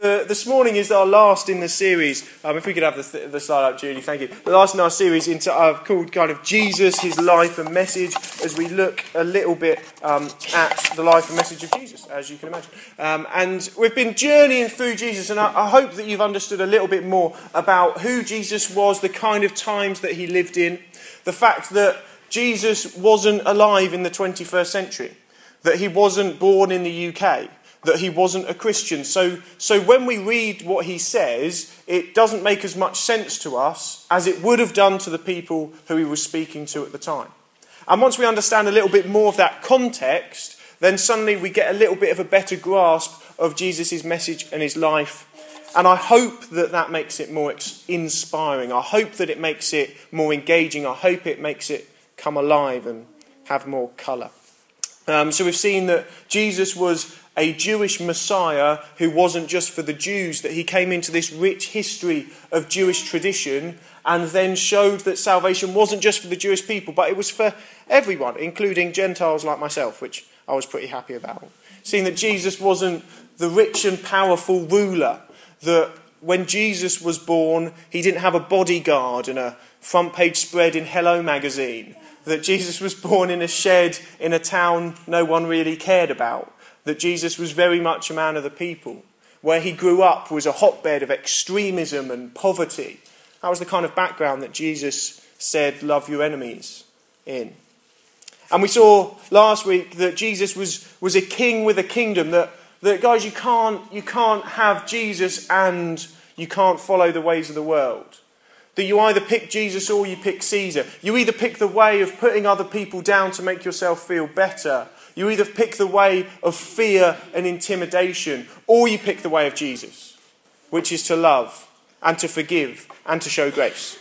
This morning is our last in the series. If we could have the slide up, Julie, thank you. The last in our series called kind of Jesus, his life and message, as we look a little bit at the life and message of Jesus, as you can imagine. And we've been journeying through Jesus, and I hope that you've understood a little bit more about who Jesus was, the kind of times that he lived in, the fact that Jesus wasn't alive in the 21st century, that he wasn't born in the UK, that he wasn't a Christian. So when we read what he says, it doesn't make as much sense to us as it would have done to the people who he was speaking to at the time. And once we understand a little bit more of that context, then suddenly we get a little bit of a better grasp of Jesus' message and his life. And I hope that that makes it more inspiring. I hope that it makes it more engaging. I hope it makes it come alive and have more colour. So we've seen that Jesus was a Jewish Messiah who wasn't just for the Jews, that he came into this rich history of Jewish tradition and then showed that salvation wasn't just for the Jewish people, but it was for everyone, including Gentiles like myself, which I was pretty happy about. Seeing that Jesus wasn't the rich and powerful ruler, that when Jesus was born, he didn't have a bodyguard and a front page spread in Hello magazine, that Jesus was born in a shed in a town no one really cared about, that Jesus was very much a man of the people. Where he grew up was a hotbed of extremism and poverty. That was the kind of background that Jesus said, love your enemies in. And we saw last week that Jesus was a king with a kingdom, that guys, you can't have Jesus and you can't follow the ways of the world. That you either pick Jesus or you pick Caesar. You either pick the way of putting other people down to make yourself feel better. You either pick the way of fear and intimidation, or you pick the way of Jesus, which is to love and to forgive and to show grace.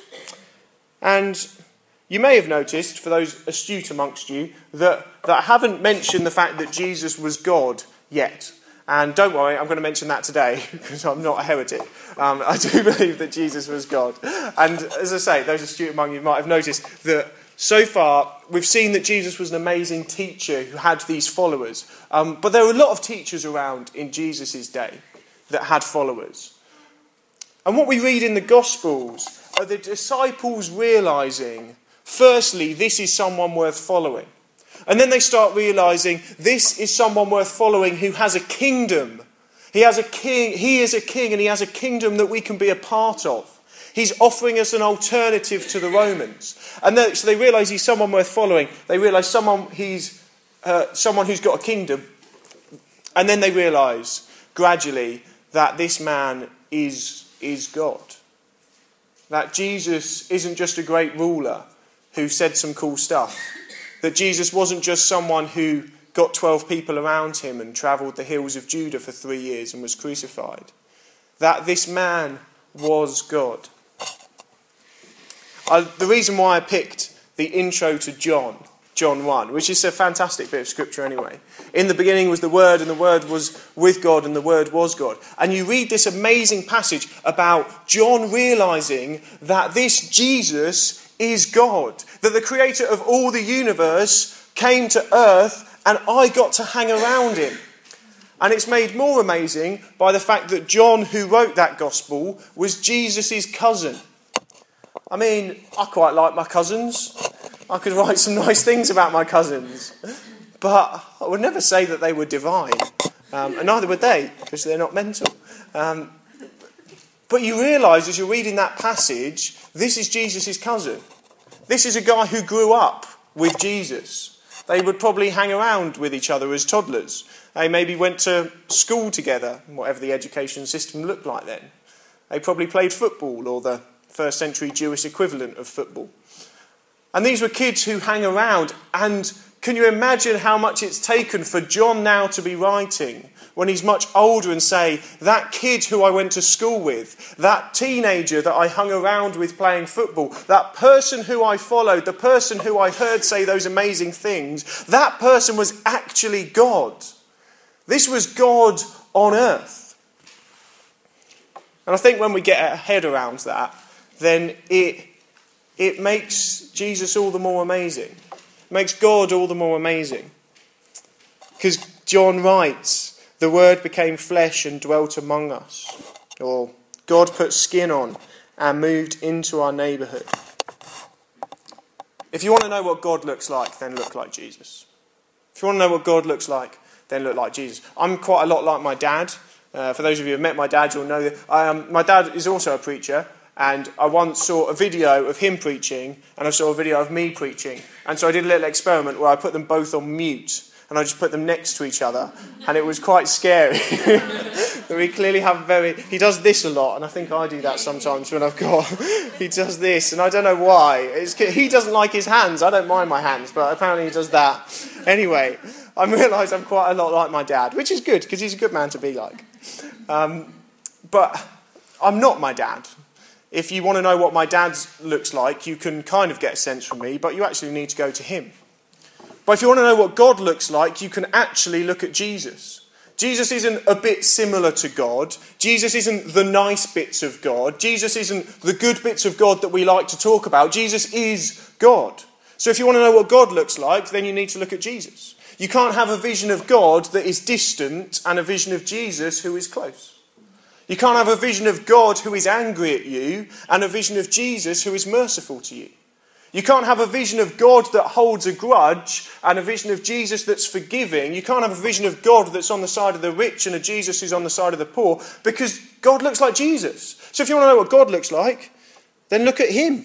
And you may have noticed, for those astute amongst you, that I haven't mentioned the fact that Jesus was God yet. And don't worry, I'm going to mention that today, because I'm not a heretic. I do believe that Jesus was God. And as I say, those astute among you might have noticed that so far, we've seen that Jesus was an amazing teacher who had these followers. But there were a lot of teachers around in Jesus' day that had followers. And what we read in the Gospels are the disciples realising, firstly, this is someone worth following. And then they start realising this is someone worth following who has a kingdom. He is a king and he has a kingdom that we can be a part of. He's offering us an alternative to the Romans. And so they realise he's someone worth following. They realise he's someone who's got a kingdom. And then they realise gradually that this man is God. That Jesus isn't just a great ruler who said some cool stuff. That Jesus wasn't just someone who got 12 people around him and travelled the hills of Judah for 3 years and was crucified. That this man was God. The reason why I picked the intro to John 1, which is a fantastic bit of scripture anyway. In the beginning was the Word, and the Word was with God, and the Word was God. And you read this amazing passage about John realising that this Jesus is God. That the creator of all the universe came to earth, and I got to hang around him. And it's made more amazing by the fact that John, who wrote that gospel, was Jesus' cousin. I mean, I quite like my cousins. I could write some nice things about my cousins. But I would never say that they were divine. And neither would they, because they're not mental. But you realise as you're reading that passage, this is Jesus' cousin. This is a guy who grew up with Jesus. They would probably hang around with each other as toddlers. They maybe went to school together, whatever the education system looked like then. They probably played football, or the first century Jewish equivalent of football. And these were kids who hang around. And can you imagine how much it's taken for John now to be writing when he's much older and say, that kid who I went to school with, that teenager that I hung around with playing football, that person who I followed, the person who I heard say those amazing things, that person was actually God. This was God on earth. And I think when we get our head around that, then it makes Jesus all the more amazing. It makes God all the more amazing. Because John writes The Word became flesh and dwelt among us. Or God put skin on and moved into our neighbourhood. If you want to know what God looks like, then look like Jesus. If you want to know what God looks like, then look like Jesus. I'm quite a lot like my dad. For those of you who have met my dad, you'll know that my dad is also a preacher. And I once saw a video of him preaching, and I saw a video of me preaching. And so I did a little experiment where I put them both on mute, and I just put them next to each other. And it was quite scary. We clearly have he does this a lot, and I think I do that sometimes when he does this, and I don't know why. He doesn't like his hands. I don't mind my hands, but apparently he does that. Anyway, I realise I'm quite a lot like my dad, which is good, because he's a good man to be like. But I'm not my dad. If you want to know what my dad looks like, you can kind of get a sense from me, but you actually need to go to him. But if you want to know what God looks like, you can actually look at Jesus. Jesus isn't a bit similar to God. Jesus isn't the nice bits of God. Jesus isn't the good bits of God that we like to talk about. Jesus is God. So if you want to know what God looks like, then you need to look at Jesus. You can't have a vision of God that is distant and a vision of Jesus who is close. You can't have a vision of God who is angry at you and a vision of Jesus who is merciful to you. You can't have a vision of God that holds a grudge and a vision of Jesus that's forgiving. You can't have a vision of God that's on the side of the rich and a Jesus who's on the side of the poor, because God looks like Jesus. So if you want to know what God looks like, then look at him.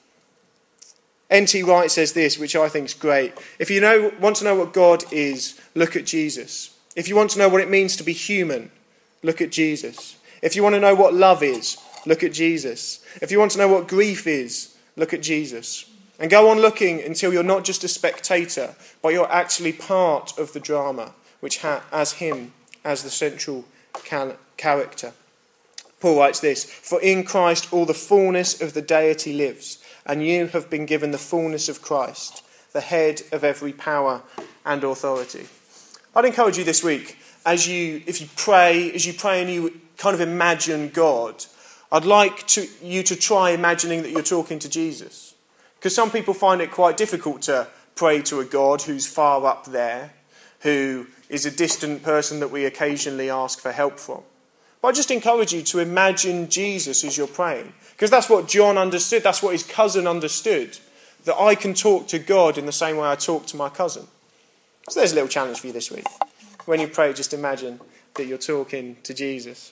N.T. Wright says this, which I think is great. If you want to know what God is, look at Jesus. If you want to know what it means to be human, look at Jesus. If you want to know what love is, look at Jesus. If you want to know what grief is, look at Jesus. And go on looking until you're not just a spectator, but you're actually part of the drama, which has him as the central character. Paul writes this, "For in Christ all the fullness of the deity lives, and you have been given the fullness of Christ, the head of every power and authority." I'd encourage you this week, if you pray and you kind of imagine God, I'd like you to try imagining that you're talking to Jesus. Because some people find it quite difficult to pray to a God who's far up there, who is a distant person that we occasionally ask for help from. But I just encourage you to imagine Jesus as you're praying. Because that's what John understood, that's what his cousin understood. That I can talk to God in the same way I talk to my cousin. So there's a little challenge for you this week. When you pray, just imagine that you're talking to Jesus.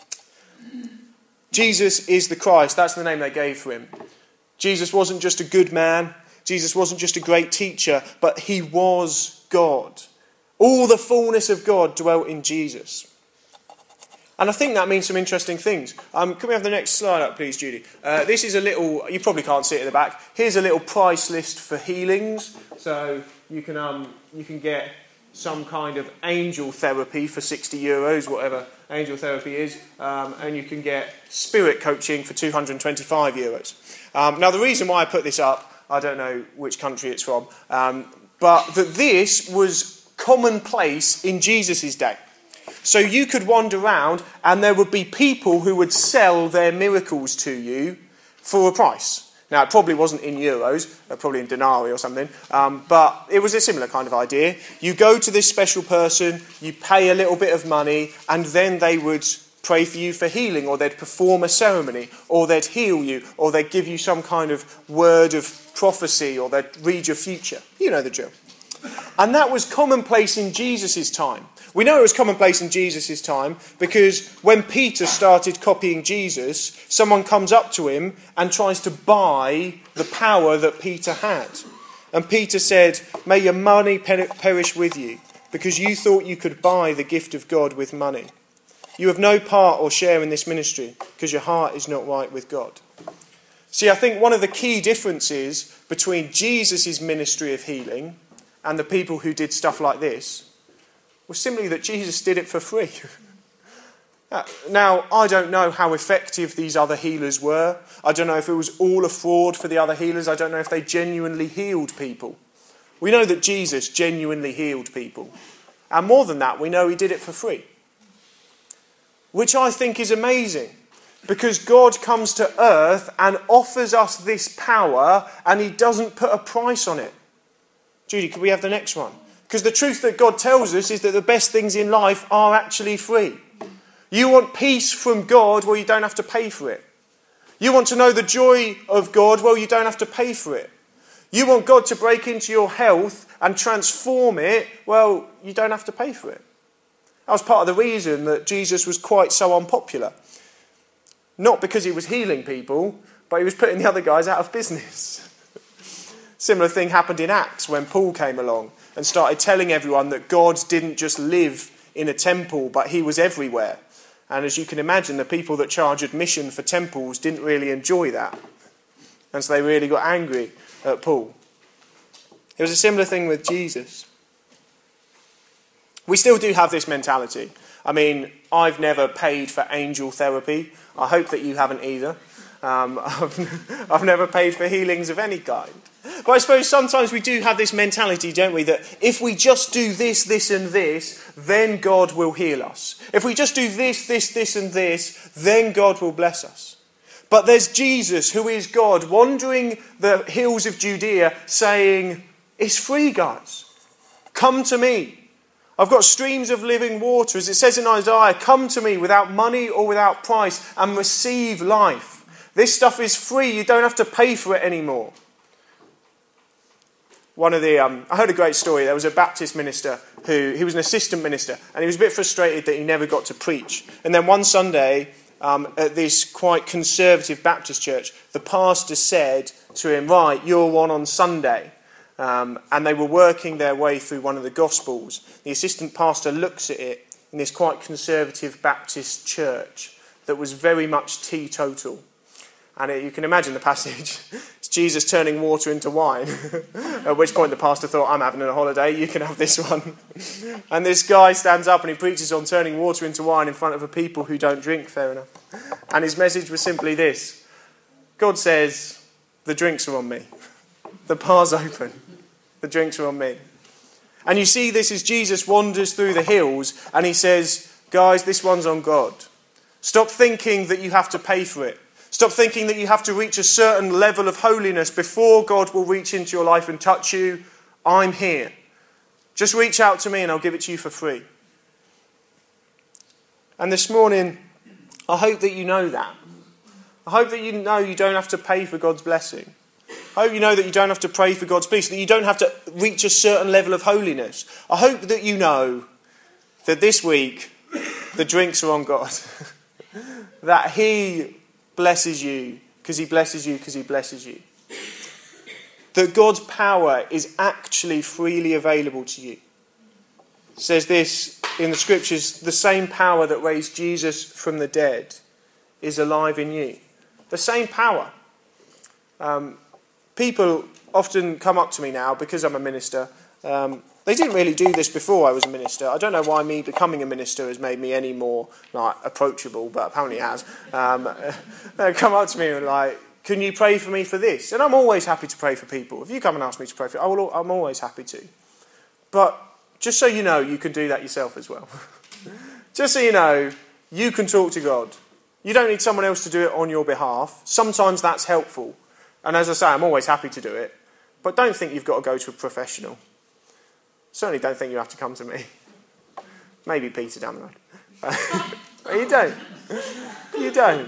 Jesus is the Christ. That's the name they gave for him. Jesus wasn't just a good man. Jesus wasn't just a great teacher, but he was God. All the fullness of God dwelt in Jesus. And I think that means some interesting things. Can we have the next slide up, please, Judy? This is a little, you probably can't see it at the back. Here's a little price list for healings. So you can get some kind of angel therapy for €60, whatever angel therapy is, and you can get spirit coaching for €225. Now, the reason why I put this up, I don't know which country it's from, but that this was commonplace in Jesus' day. So you could wander around and there would be people who would sell their miracles to you for a price. Now, it probably wasn't in euros, probably in denarii or something, but it was a similar kind of idea. You go to this special person, you pay a little bit of money, and then they would pray for you for healing, or they'd perform a ceremony, or they'd heal you, or they'd give you some kind of word of prophecy, or they'd read your future. You know the drill. And that was commonplace in Jesus' time. We know it was commonplace in Jesus' time because when Peter started copying Jesus, someone comes up to him and tries to buy the power that Peter had. And Peter said, "May your money perish with you, because you thought you could buy the gift of God with money. You have no part or share in this ministry because your heart is not right with God." See, I think one of the key differences between Jesus' ministry of healing and the people who did stuff like this was simply that Jesus did it for free. Now, I don't know how effective these other healers were. I don't know if it was all a fraud for the other healers. I don't know if they genuinely healed people. We know that Jesus genuinely healed people. And more than that, we know he did it for free. Which I think is amazing. Because God comes to earth and offers us this power and he doesn't put a price on it. Judy, could we have the next one? Because the truth that God tells us is that the best things in life are actually free. You want peace from God, well, you don't have to pay for it. You want to know the joy of God, well, you don't have to pay for it. You want God to break into your health and transform it, well, you don't have to pay for it. That was part of the reason that Jesus was quite so unpopular. Not because he was healing people, but he was putting the other guys out of business. Similar thing happened in Acts when Paul came along and started telling everyone that God didn't just live in a temple, but he was everywhere. And as you can imagine, the people that charge admission for temples didn't really enjoy that. And so they really got angry at Paul. It was a similar thing with Jesus. We still do have this mentality. I mean, I've never paid for angel therapy. I hope that you haven't either. I've never paid for healings of any kind. But I suppose sometimes we do have this mentality, don't we, that if we just do this, this and this, then God will heal us. If we just do this, this, this and this, then God will bless us. But there's Jesus, who is God, wandering the hills of Judea saying, it's free, guys. Come to me. I've got streams of living water. As it says in Isaiah, come to me without money or without price and receive life. This stuff is free. You don't have to pay for it anymore. I heard a great story. There was a Baptist minister he was an assistant minister, and he was a bit frustrated that he never got to preach. And then one Sunday, at this quite conservative Baptist church, the pastor said to him, right, you're on Sunday. And they were working their way through one of the Gospels. The assistant pastor looks at it in this quite conservative Baptist church that was very much teetotal. And you can imagine the passage. It's Jesus turning water into wine. At which point the pastor thought, I'm having a holiday, you can have this one. And this guy stands up and he preaches on turning water into wine in front of a people who don't drink, fair enough. And his message was simply this. God says, the drinks are on me. The bar's open. The drinks are on me. And you see this as Jesus wanders through the hills and he says, guys, this one's on God. Stop thinking that you have to pay for it. Stop thinking that you have to reach a certain level of holiness before God will reach into your life and touch you. I'm here. Just reach out to me and I'll give it to you for free. And this morning, I hope that you know that. I hope that you know you don't have to pay for God's blessing. I hope you know that you don't have to pray for God's peace, that you don't have to reach a certain level of holiness. I hope that you know that this week the drinks are on God. That he blesses you because he blesses you because he blesses you. That God's power is actually freely available to you. It says this in the scriptures, the same power that raised Jesus from the dead is alive in you. The same power. People often come up to me now because I'm a minister. They didn't really do this before I was a minister. I don't know why me becoming a minister has made me any more approachable, but apparently it has. They come up to me and can you pray for me for this? And I'm always happy to pray for people. If you come and ask me to pray for you, I'm always happy to. But just so you know, you can do that yourself as well. Just so you know, you can talk to God. You don't need someone else to do it on your behalf. Sometimes that's helpful. And as I say, I'm always happy to do it. But don't think you've got to go to a professional. Certainly don't think you have to come to me. Maybe Peter down the road. But you don't. You don't.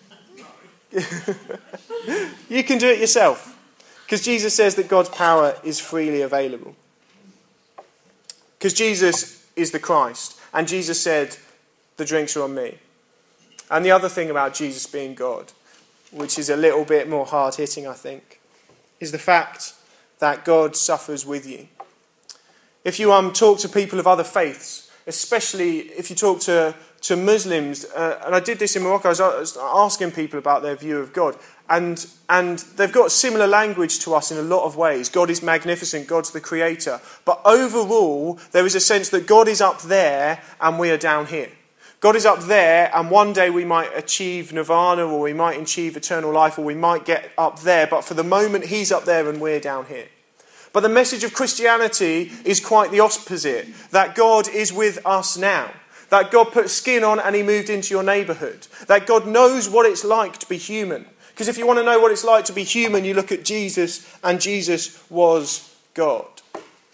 You can do it yourself. Because Jesus says that God's power is freely available. Because Jesus is the Christ. And Jesus said, the drinks are on me. And the other thing about Jesus being God, which is a little bit more hard-hitting, I think, is the fact that God suffers with you. If you talk to people of other faiths, especially if you talk to Muslims, and I did this in Morocco, I was asking people about their view of God, and they've got similar language to us in a lot of ways. God is magnificent, God's the creator. But overall, there is a sense that God is up there and we are down here. God is up there, and one day we might achieve nirvana, or we might achieve eternal life, or we might get up there. But for the moment, he's up there and we're down here. But the message of Christianity is quite the opposite. That God is with us now. That God put skin on and he moved into your neighbourhood. That God knows what it's like to be human. Because if you want to know what it's like to be human, you look at Jesus, and Jesus was God.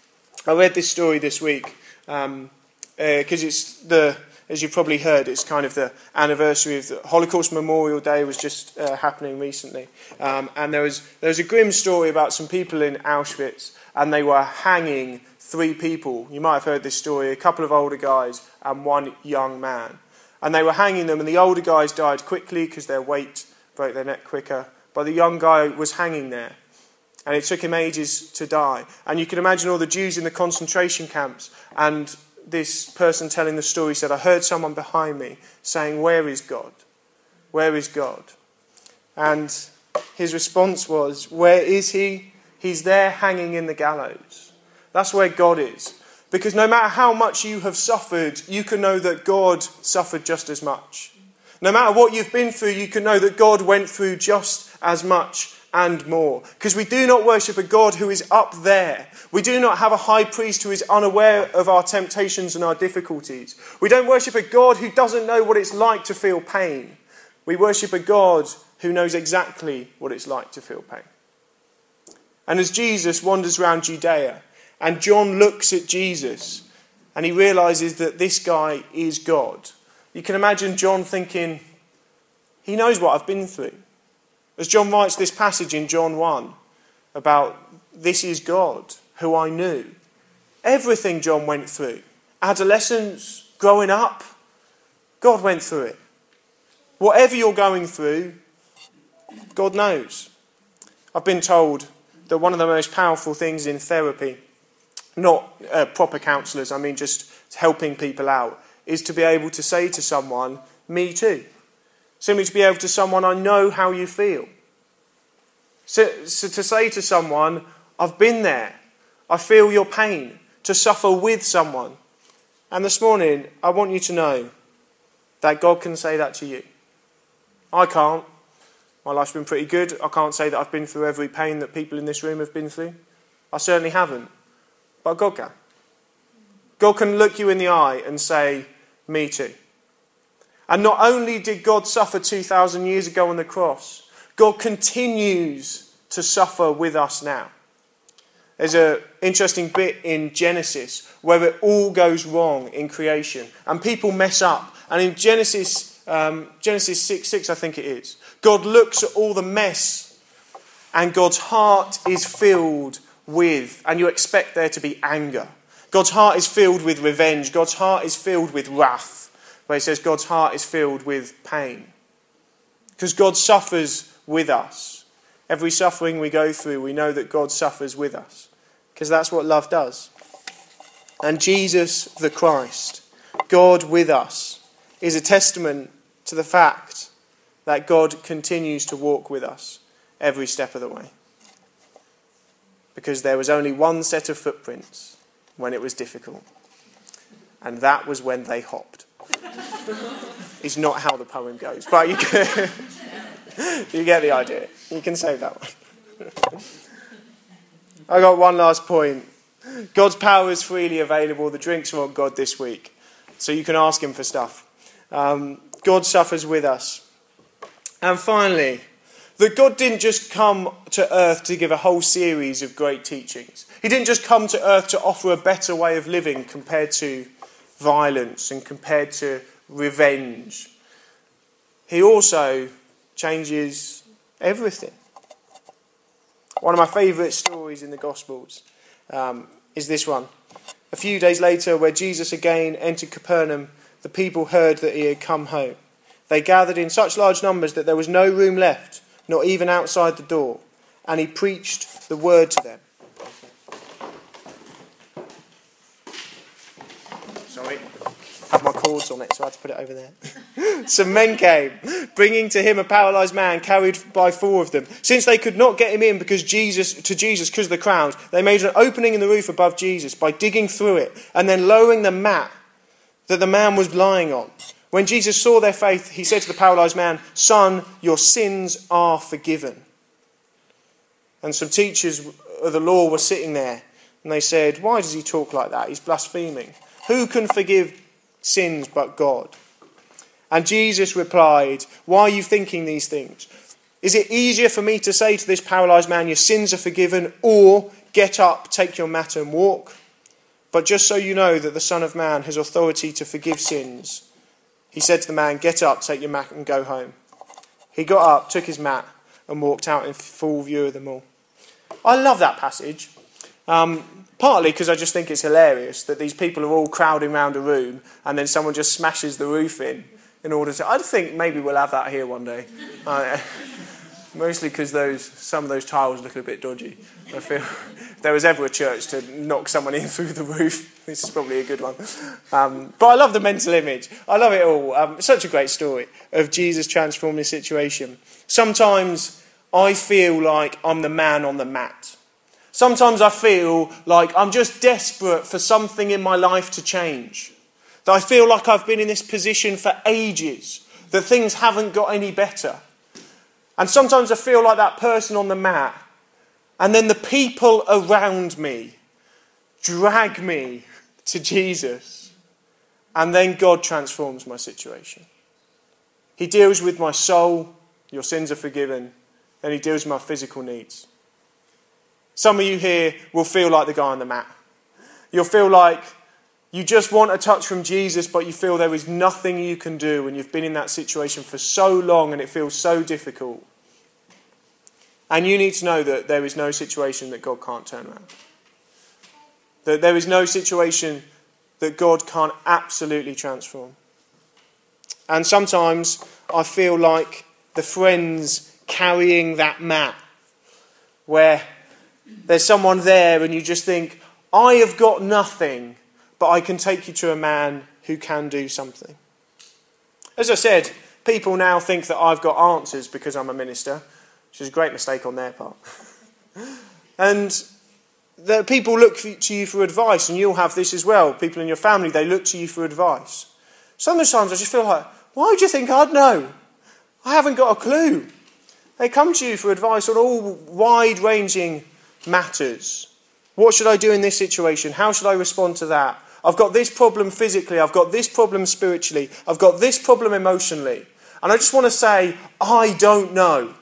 I read this story this week because as you've probably heard, it's kind of the anniversary of the Holocaust Memorial Day was just happening recently. And there was a grim story about some people in Auschwitz, and they were hanging 3 people. You might have heard this story, a couple of older guys and one young man. And they were hanging them, and the older guys died quickly because their weight broke their neck quicker. But the young guy was hanging there, and it took him ages to die. And you can imagine all the Jews in the concentration camps, and this person telling the story said, I heard someone behind me saying, "Where is God? Where is God?" And his response was, "Where is he? He's there hanging in the gallows." That's where God is. Because no matter how much you have suffered, you can know that God suffered just as much. No matter what you've been through, you can know that God went through just as much and more. Because we do not worship a God who is up there. We do not have a high priest who is unaware of our temptations and our difficulties. We don't worship a God who doesn't know what it's like to feel pain. We worship a God who knows exactly what it's like to feel pain. And as Jesus wanders around Judea, and John looks at Jesus, and he realises that this guy is God. You can imagine John thinking, he knows what I've been through. As John writes this passage in John 1 about this is God who I knew. Everything John went through, adolescence, growing up, God went through it. Whatever you're going through, God knows. I've been told that one of the most powerful things in therapy, not proper counsellors, I mean just helping people out, is to be able to say to someone, "Me too." Simply to be able to someone, "I know how you feel." So to say to someone, "I've been there. I feel your pain." To suffer with someone. And this morning, I want you to know that God can say that to you. I can't. My life's been pretty good. I can't say that I've been through every pain that people in this room have been through. I certainly haven't. But God can. God can look you in the eye and say, "Me too." And not only did God suffer 2,000 years ago on the cross, God continues to suffer with us now. There's an interesting bit in Genesis where it all goes wrong in creation and people mess up. And in Genesis 6:6, I think it is, God looks at all the mess and God's heart is filled with, and you expect there to be anger. God's heart is filled with revenge. God's heart is filled with wrath. Where he says God's heart is filled with pain. Because God suffers with us. Every suffering we go through, we know that God suffers with us. Because that's what love does. And Jesus the Christ, God with us, is a testament to the fact that God continues to walk with us every step of the way. Because there was only one set of footprints when it was difficult. And that was when they hopped. It's not how the poem goes, but you get the idea. You can save that one. I got one last point. God's power is freely available. The drinks are on God this week, so you can ask him for stuff. God suffers with us. And finally, that God didn't just come to earth to give a whole series of great teachings. He didn't just come to earth to offer a better way of living compared to violence and compared to revenge. He also changes everything. One of my favourite stories in the Gospels is this one. A few days later, where Jesus again entered Capernaum, the people heard that he had come home. They gathered in such large numbers that there was no room left, not even outside the door, and he preached the word to them. Sorry, I had my cords on it, so I had to put it over there. Some men came, bringing to him a paralysed man carried by 4 of them. Since they could not get him in because of the crowd, they made an opening in the roof above Jesus by digging through it and then lowering the mat that the man was lying on. When Jesus saw their faith, he said to the paralysed man, "Son, your sins are forgiven." And some teachers of the law were sitting there, and they said, "Why does he talk like that? He's blaspheming. Who can forgive sins but God?" And Jesus replied, "Why are you thinking these things? Is it easier for me to say to this paralysed man, 'Your sins are forgiven,' or 'Get up, take your mat and walk'? But just so you know that the Son of Man has authority to forgive sins, he said to the man, get up, take your mat and go home. He got up, took his mat and walked out in full view of them all. I love that passage, partly because I just think it's hilarious that these people are all crowding around a room and then someone just smashes the roof in order to... I think maybe we'll have that here one day. Mostly because some of those tiles look a bit dodgy. I feel if there was ever a church to knock someone in through the roof, this is probably a good one. But I love the mental image. I love it all. Such a great story of Jesus transforming the situation. Sometimes I feel like I'm the man on the mat. Sometimes I feel like I'm just desperate for something in my life to change. That I feel like I've been in this position for ages, that things haven't got any better. And sometimes I feel like that person on the mat, and then the people around me drag me to Jesus, and then God transforms my situation. He deals with my soul, your sins are forgiven, then he deals with my physical needs. Some of you here will feel like the guy on the mat. You'll feel like you just want a touch from Jesus, but you feel there is nothing you can do when you've been in that situation for so long and it feels so difficult. And you need to know that there is no situation that God can't turn around. That there is no situation that God can't absolutely transform. And sometimes I feel like the friends carrying that mat, where there's someone there and you just think, I have got nothing, but I can take you to a man who can do something. As I said, people now think that I've got answers because I'm a minister, which is a great mistake on their part. And the people look to you for advice, and you'll have this as well. People in your family, they look to you for advice. Sometimes I just feel like, why do you think I'd know? I haven't got a clue. They come to you for advice on all wide-ranging matters. What should I do in this situation? How should I respond to that? I've got this problem physically. I've got this problem spiritually. I've got this problem emotionally. And I just want to say, I don't know.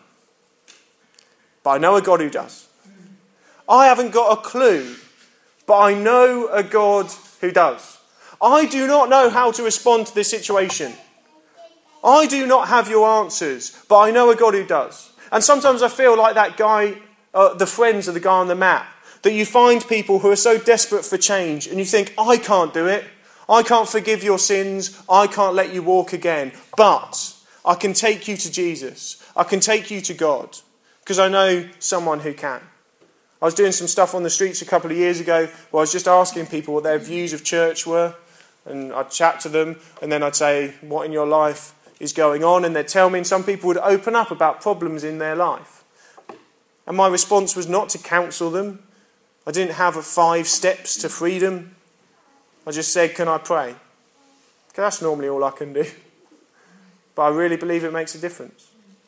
But I know a God who does. I haven't got a clue, but I know a God who does. I do not know how to respond to this situation. I do not have your answers, but I know a God who does. And sometimes I feel like that guy, the friends of the guy on the mat, that you find people who are so desperate for change and you think, I can't do it. I can't forgive your sins. I can't let you walk again. But I can take you to Jesus. I can take you to God because I know someone who can. I was doing some stuff on the streets a couple of years ago where I was just asking people what their views of church were. And I'd chat to them and then I'd say, what in your life is going on? And they'd tell me, and some people would open up about problems in their life. And my response was not to counsel them. I didn't have 5 steps to freedom. I just said, can I pray? Because that's normally all I can do. But I really believe it makes a difference.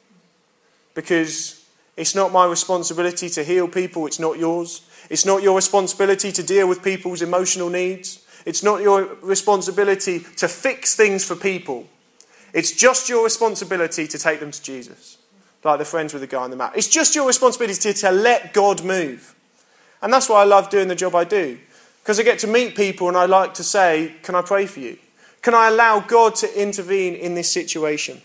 Because it's not my responsibility to heal people, it's not yours. It's not your responsibility to deal with people's emotional needs. It's not your responsibility to fix things for people. It's just your responsibility to take them to Jesus. Like the friends with the guy on the mat. It's just your responsibility to let God move. And that's why I love doing the job I do. Because I get to meet people and I like to say, can I pray for you? Can I allow God to intervene in this situation?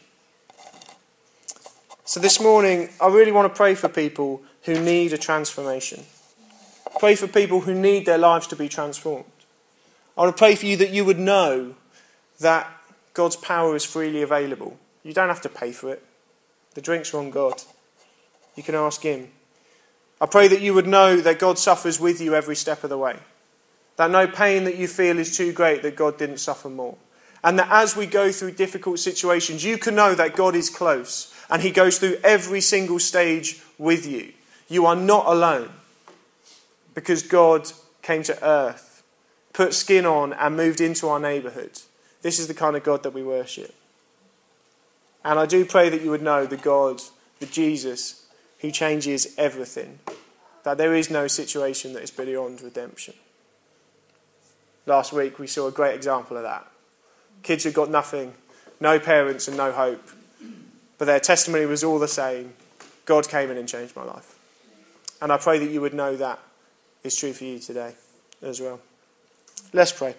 So this morning, I really want to pray for people who need a transformation. Pray for people who need their lives to be transformed. I want to pray for you that you would know that God's power is freely available. You don't have to pay for it. The drinks are on God. You can ask him. I pray that you would know that God suffers with you every step of the way. That no pain that you feel is too great that God didn't suffer more. And that as we go through difficult situations, you can know that God is close. And he goes through every single stage with you. You are not alone. Because God came to earth, put skin on and moved into our neighbourhood. This is the kind of God that we worship. And I do pray that you would know the God, the Jesus, who changes everything. That there is no situation that is beyond redemption. Last week we saw a great example of that. Kids who got nothing, no parents and no hope. But their testimony was all the same. God came in and changed my life. And I pray that you would know that is true for you today as well. Let's pray.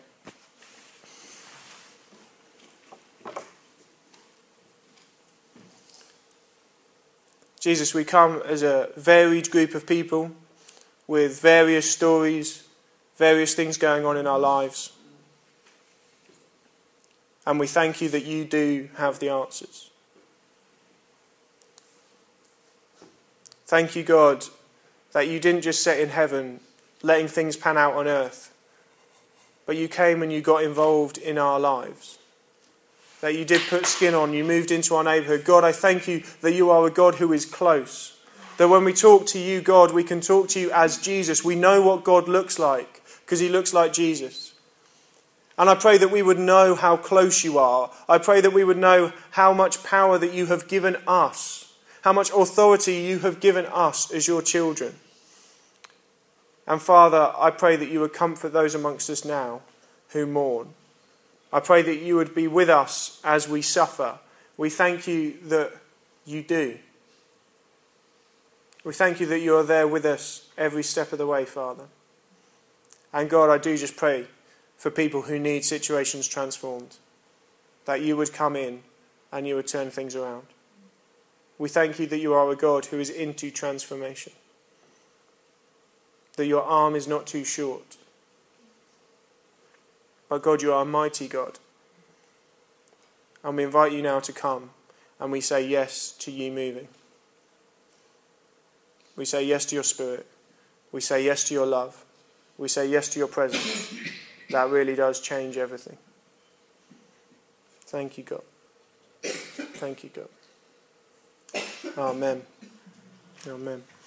Jesus, we come as a varied group of people with various stories, various things going on in our lives. And we thank you that you do have the answers. Thank you, God, that you didn't just sit in heaven letting things pan out on earth, but you came and you got involved in our lives. That you did put skin on, you moved into our neighbourhood. God, I thank you that you are a God who is close. That when we talk to you, God, we can talk to you as Jesus. We know what God looks like because he looks like Jesus. And I pray that we would know how close you are. I pray that we would know how much power that you have given us, how much authority you have given us as your children. And Father, I pray that you would comfort those amongst us now who mourn. I pray that you would be with us as we suffer. We thank you that you do. We thank you that you are there with us every step of the way, Father. And God, I do just pray for people who need situations transformed, that you would come in and you would turn things around. We thank you that you are a God who is into transformation, that your arm is not too short. But God, you are a mighty God. And we invite you now to come and we say yes to you moving. We say yes to your Spirit. We say yes to your love. We say yes to your presence. That really does change everything. Thank you, God. Thank you, God. Amen. Amen.